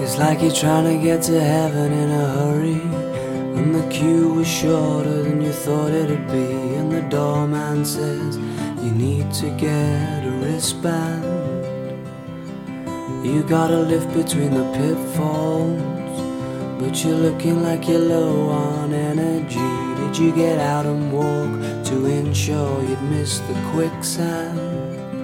It's like you're trying to get to heaven in a hurry, and the queue was shorter than you thought it'd be, and the doorman says you need to get a wristband. You got a lift between the pitfalls, but you're looking like you're low on energy. Did you get out and walk to ensure you'd miss the quicksand?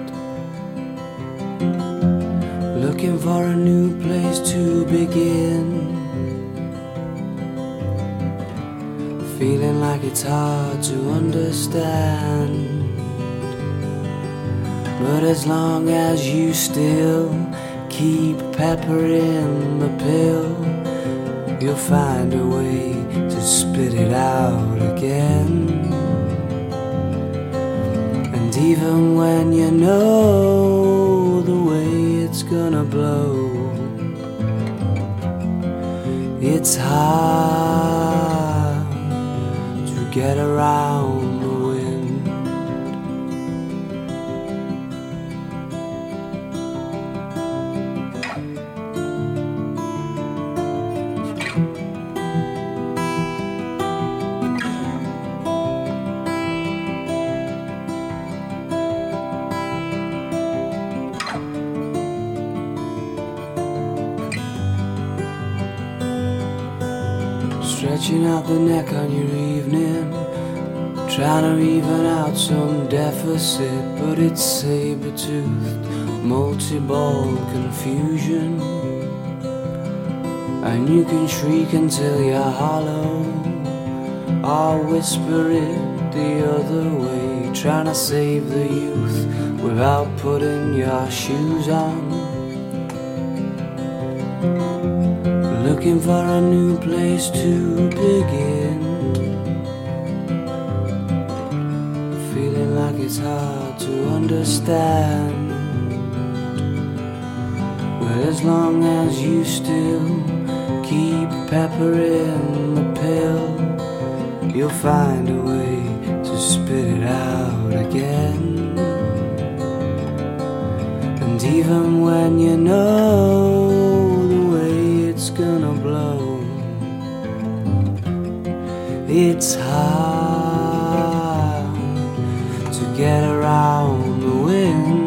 Looking for a new place to begin, feeling like it's hard to understand. But as long as you still keep peppering the pill, you'll find a way to spit it out again. And even when you know the way it's gonna blow, it's hard to get around the wind. Stretching out the neck on your evening, trying to even out some deficit, but it's saber-toothed, multi-ball confusion. And you can shriek until you're hollow, or whisper it the other way, trying to save the youth without putting your shoes on. Looking for a new place to begin, feeling like it's hard to understand. But as long as you still keep peppering the pill, you'll find a way to spit it out again. And even when you know it's gonna blow, it's hard to get around the wind.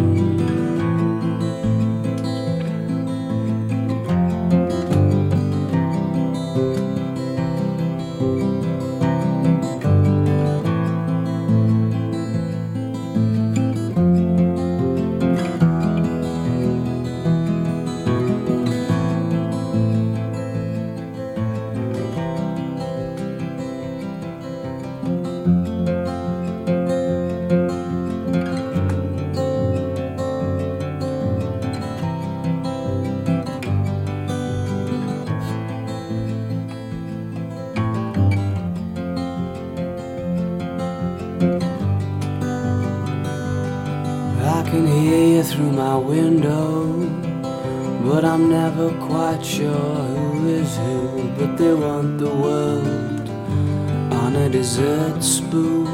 I can hear you through my window, but I'm never quite sure who is who. But they want the world on a dessert spoon.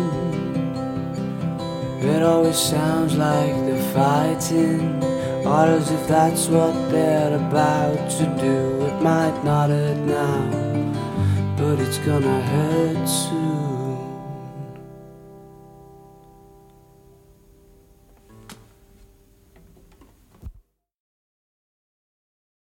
It always sounds like they're fighting, or as if that's what they're about to do. It might not hurt now, but it's gonna hurt soon.